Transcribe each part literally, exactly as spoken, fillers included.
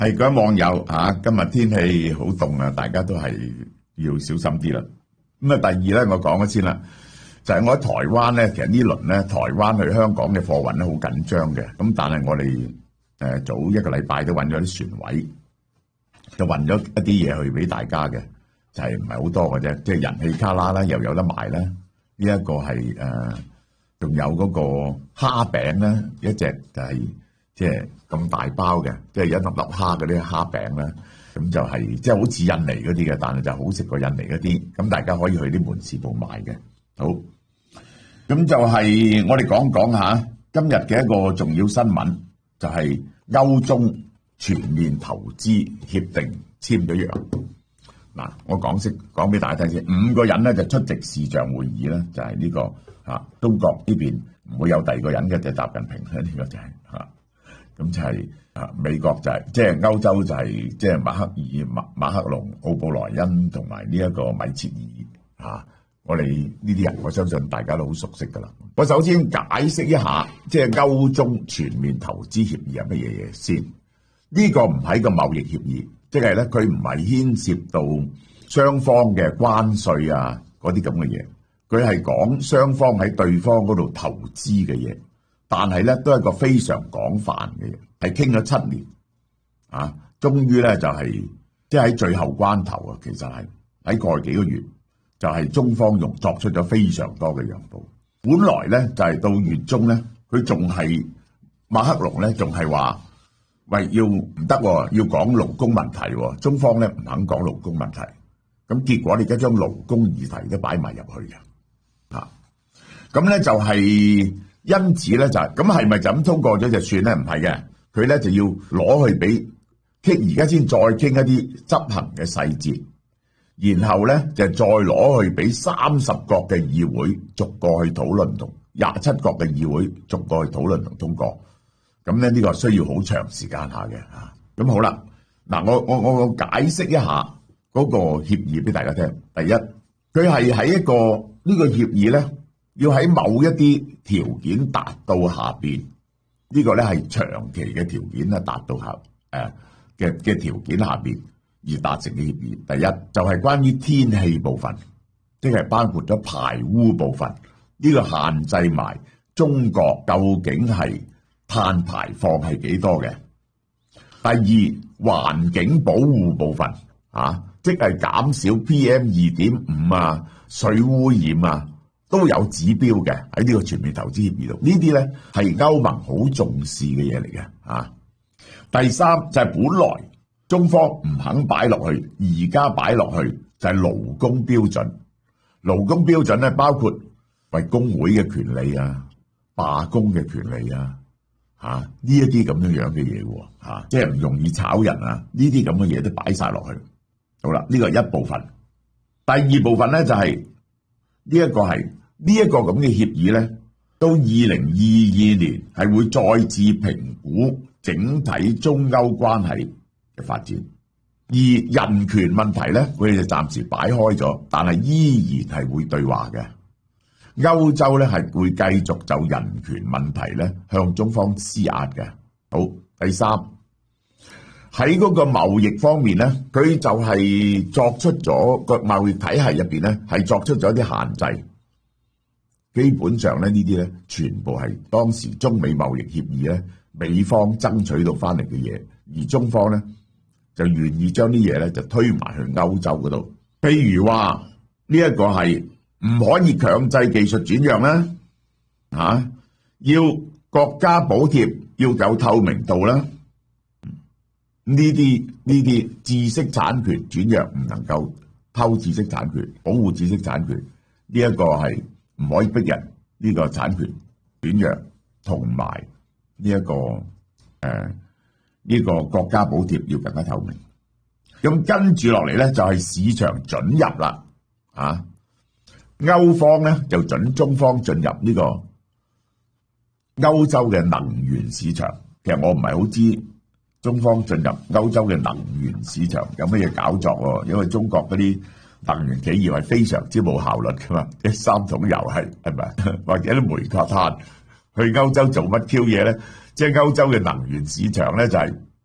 係各位網友嚇，今日天氣好凍啊，大家都係要小心啲啦。咁啊，第二咧，我講咗先啦，就係我喺台灣咧，其實呢輪咧，台灣去香港嘅貨運咧好緊張嘅。咁但係我哋誒早一個禮拜都揾咗啲船位，就運咗一啲嘢去俾大家嘅，就係唔係好多嘅啫，即係人氣卡拉啦，又有得賣啦。呢一個係誒，仲有嗰個蝦餅咧，一隻就係。即係咁大包嘅，即係一粒粒蝦嗰啲蝦餅咧，咁就係即係好似印尼嗰啲嘅，但係就好食過印尼嗰啲。咁大家可以去啲門市部買嘅。好，咁就係我哋講講下今日嘅一個重要新聞，就係歐中全面投資協定簽咗約。嗱，我講識講俾大家聽先，五個人咧就出席視像會議啦，就係呢個嚇中國呢邊唔會有第二個人嘅，就係習近平咧，呢個就係嚇。咁就係啊，美國就係即係歐洲就係即係馬克爾、馬馬克龍、奧布萊恩同埋呢一個米切爾啊，我哋呢啲人我相信大家都好熟悉噶啦。我首先解釋一下，即係歐中全面投資協議係乜嘢嘢先？呢個唔係個貿易協議，即係咧佢唔係牽涉到雙方嘅關稅啊嗰啲咁嘅嘢，佢係講雙方喺對方嗰度投資嘅嘢。但係咧，都係一個非常廣泛嘅嘢，係傾咗七年，啊，終於咧就係即係喺最後關頭啊，其實係喺過去幾個月，就係、是、中方用作出咗非常多嘅讓步。本來咧就係、是、到月中咧，佢仲係馬克龍咧，仲係話喂要唔得、啊，要講勞工問題、啊，中方咧唔肯講勞工問題，咁結果你而家將勞工議題都擺埋入去嘅，啊，咁咧就係、是。因此咧就係咁，係咪就咁通過咗就算咧？唔係嘅，佢咧就要攞去俾傾，而家先再傾一啲執行嘅細節，然後咧就再攞去俾三十國嘅議會逐個去討論，同廿七國嘅議會逐個去討論同通過。咁咧呢個需要好長時間下嘅嚇。咁好啦，嗱我我我我解釋一下嗰個協議俾大家聽。第一，佢係喺一個呢個協議咧。要喺某一啲條件達到下邊，呢個咧係長期嘅條件啊，達到下誒嘅嘅條件下邊而達成嘅協議。第一就係關於天氣部分，即係包括咗排污部分，呢個限制埋中國究竟係碳排放係幾多嘅。第二，環境保護部分啊，即係減少 P M 二點五啊，水污染啊。都有指標嘅喺呢個全面投資協議度，呢啲咧係歐盟好重視嘅嘢嚟嘅啊。第三就係本來中方唔肯擺落去，而家擺落去就係勞工標準。勞工標準咧包括為工會嘅權利啊、罷工嘅權利啊，嚇呢一啲咁樣樣嘅嘢喎嚇，即係唔容易炒人啊，呢啲咁嘅嘢都擺晒落去。好啦，呢個係一部分。第二部分咧就係呢一個係。呢一個咁嘅協議咧，到二零二二年係會再次評估整體中歐關係嘅發展，而人權問題咧，佢哋就暫時擺開咗，但係依然係會對話嘅。歐洲咧係會繼續就人權問題咧向中方施壓嘅。好，第三喺嗰個貿易方面咧，佢就係作出咗個貿易體系入邊咧係作出咗一啲限制。基本上咧，呢啲咧全部係當時中美貿易協議咧，美方爭取到翻嚟嘅嘢，而中方咧就願意將啲嘢咧就推埋去歐洲嗰度。譬如話呢一個係唔可以強制技術轉讓啦，嚇要國家補貼，要有透明度啦。呢啲呢啲知識產權轉讓唔能夠偷知識產權，保護知識產權呢一個係。唔可以逼人呢個產權轉讓，同埋呢一個誒呢、呃這個國家補貼要更加透明。咁跟住落嚟咧就係、是、市場准入啦，啊，歐方咧就准中方進入呢個歐洲嘅能源市場。其實我唔係好知中方進入歐洲嘅能源市場有乜嘢搞作喎，因為中國嗰啲能源企業係非常之冇效率噶嘛，啲三桶油係係咪，或者啲煤炭去歐洲做乜 Q 嘢咧？即係歐洲嘅能源市場咧就係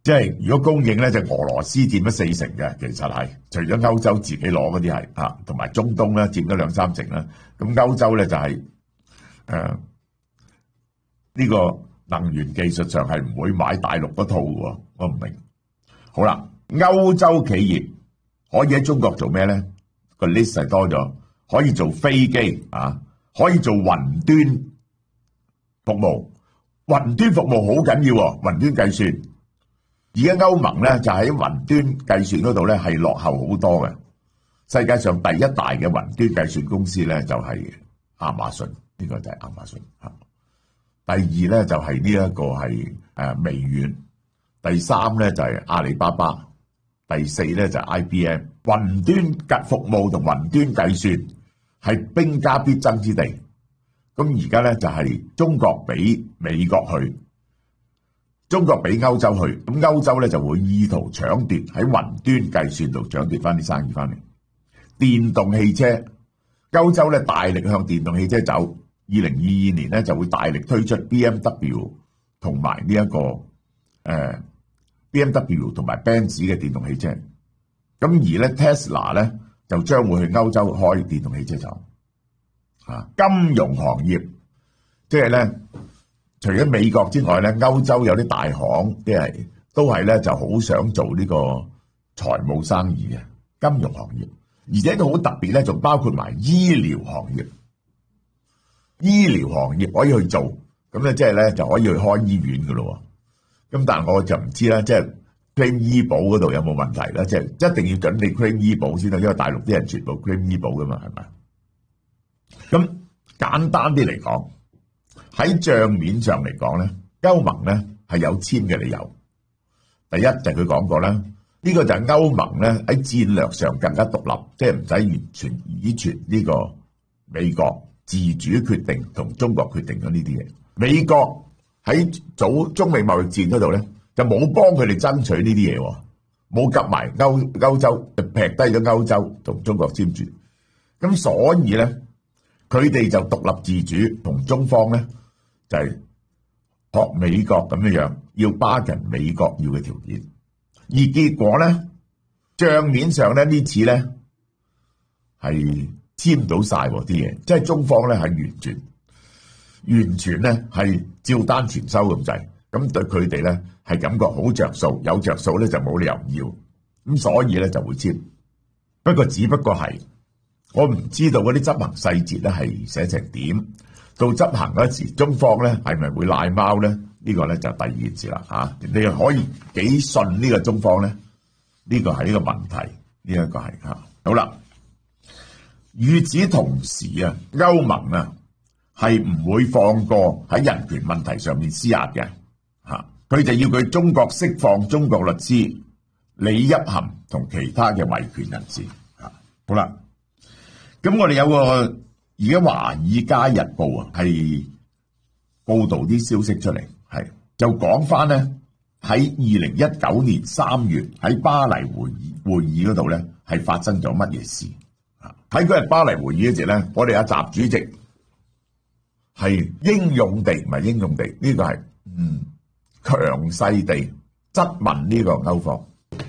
即係如果供應咧，就俄羅斯佔咗四成嘅，其實係除咗歐洲自己攞嗰啲係嚇，同埋中東咧佔咗兩三成啦。咁歐洲咧就係誒呢個能源技術上係唔會買大陸嗰套喎，我唔明。好啦，歐洲企業可以喺中國做咩咧？個 list 係多咗，可以做飛機啊，可以做雲端服務。雲端服務好緊要喎，雲端計算。而家歐盟咧就喺雲端計算嗰度咧係落後好多嘅。世界上第一大嘅雲端計算公司咧就係亞馬遜，呢個就係亞馬遜。第二咧就係呢一個係誒微軟，第三咧就係阿里巴巴，第四咧就係 I B M。雲端服務同雲端計算係兵家必爭之地。咁而家咧就係中國俾美國去，中國俾歐洲去，咁歐洲咧就會意圖搶奪喺雲端計算度搶奪翻啲生意翻嚟。電動汽車，歐洲咧大力向電動汽車走，二零二二年咧就會大力推出 B M W 同埋呢一個誒、呃、B M W 同埋 Benz 嘅電動汽車。咁而咧 Tesla 咧就將會去歐洲開電動汽車走。啊，金融行業即係咧，除咗美國之外咧，歐洲有啲大行，即係都係咧就好想做呢個財務生意嘅金融行業，而且都好特別咧，仲包括埋醫療行業。醫療行業可以去做，咁咧即係咧就可以去開醫院噶咯。咁但係我就唔知啦，即係 claim 醫保嗰度有冇問題啦？即係一定要準備 claim 醫保先啦，因為大陸啲人全部 claim 醫保噶嘛，係咪？咁簡單啲嚟講，喺賬面上嚟講咧，歐盟咧係有簽嘅理由。第一就係佢講過啦，呢個就係歐盟咧喺戰略上更加獨立，即係唔使完全依存呢個美國自主決定同中國決定咗呢啲嘢。美國喺早中美貿易戰嗰度咧，就冇幫佢哋爭取呢啲嘢，冇夾埋歐歐洲，就劈低咗歐洲同中國簽住。咁所以咧，佢哋就獨立自主，同中方咧就係學美國咁樣樣，要巴緊美國要嘅條件。而結果咧，賬面上咧呢次咧係簽到晒啲嘢，即係中方咧係完全完全咧係照單全收咁滯。咁對佢哋咧係感覺好着數，有着數咧就冇理由唔要，咁所以咧就會簽。不過只不過係。我唔知道嗰啲執行細節咧係寫成點，到執行嗰時，中方咧係咪會賴貓咧？呢個咧就第二件事啦嚇。你又可以幾信呢個中方咧？呢個係呢個問題，呢一個係嚇。好啦，與此同時啊，歐盟啊係唔會放過喺人權問題上面施壓嘅嚇，佢就要佢中國釋放中國律師李邑涵同其他嘅維權人士嚇。好啦。咁我哋有個而家《華爾街日報》啊，係報導啲消息出嚟，係就講翻咧喺二零一九年三月喺巴黎會議會議嗰度咧，係發生咗乜嘢事？喺嗰日巴黎會議嗰時咧，我哋阿習主席係英勇地唔係英勇地，呢個係嗯強勢地質問呢個歐方。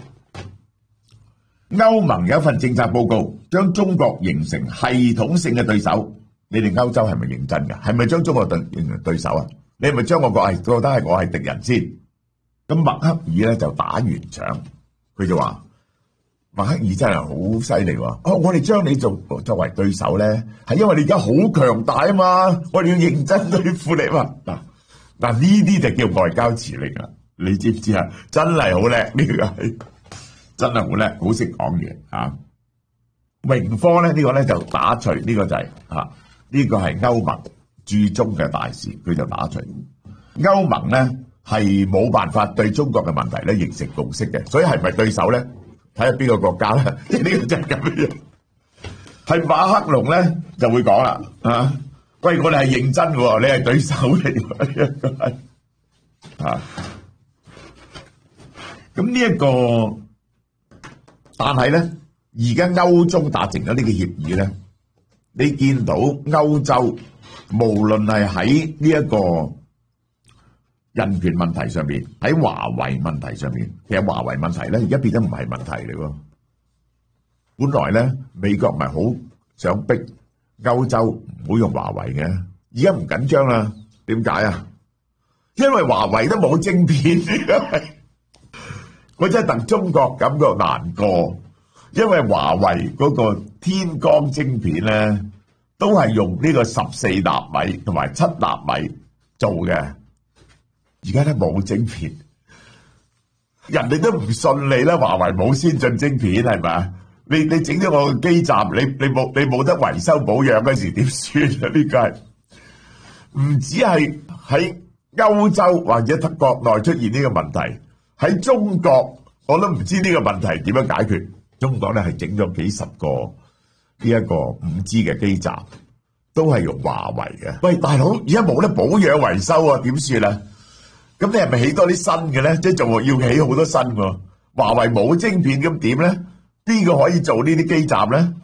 歐盟有一份政策報告，將中國形成系統性嘅對手。你哋歐洲係咪認真㗎？係咪將中國對形成對手啊？你係咪將我個係覺得係我係敵人先？咁默克爾咧就打完場，佢就話：默克爾真係好犀利喎！哦，我哋將你做作為對手咧，係因為你而家好強大啊嘛！我哋要認真對付你嘛！嗱嗱呢啲就叫外交辭令啊！你知唔知啊？真係好叻呢個係。真係好叻，好識講嘢啊！榮科咧呢、這個咧就打趣，呢、這個就係、是、啊呢、這個係歐盟駐中嘅大使，佢就打趣。歐盟咧係冇辦法對中國嘅問題咧形成共識嘅，所以係咪對手咧？睇下邊個國家咧？即係呢個就係咁樣。係馬克龍咧就會講啦啊！喂，我哋係認真嘅，你係對手嚟嘅，啊！咁呢一個。但係咧，而家歐中達成咗呢個協議咧，你見到歐洲無論係喺呢一個人權問題上面，喺華為問題上面，其實華為問題咧而家變得唔係問題嚟喎。本來咧美國咪好想逼歐洲唔好用華為嘅，而家唔緊張啦。點解啊？因為華為都冇晶片，我真係戥中國感覺難過。因為華為嗰個天光晶片咧，都係用呢個十四納米同埋七納米做嘅，而家都冇晶片，人哋都唔信你啦。華為冇先進晶片係咪？你你整咗我個基站，你你冇你冇得維修保養嗰時點算啊？呢個係唔止係喺歐洲或者國內出現呢個問題，喺中國我都唔知呢個問題點樣解決。中國咧係整咗幾十個呢一個五 G 嘅基站，都係用華為嘅。喂，大佬，而家冇得保養維修啊，點算啊？咁你係咪起多啲新嘅咧？即係仲要起好多新喎？華為冇晶片咁點咧？邊個可以做呢啲基站咧？